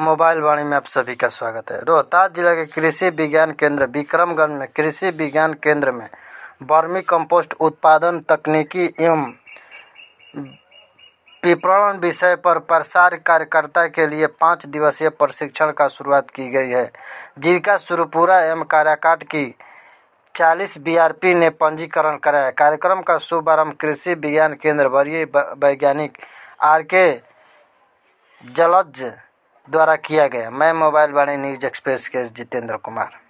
Mobile वाणी में आप सभी का स्वागत है। रोहतास जिला के कृषि विज्ञान केंद्र विक्रमगंज में कृषि विज्ञान केंद्र में वर्मी कंपोस्ट उत्पादन तकनीकी एवं विपणन विषय पर प्रसार कार्यकर्ता के लिए 5 दिवसीय प्रशिक्षण का शुरुआत की गई है। जीविका सुरपुरा एवं काराकाट की 40 बीआरपी ने पंजीकरण कराया। कार्यक्रम का शुभारंभ कृषि विज्ञान केंद्र वरीय वैज्ञानिक आर.के. जलज द्वारा किया गया। मैं मोबाइल वाणी न्यूज एक्सप्रेस के जितेंद्र कुमार।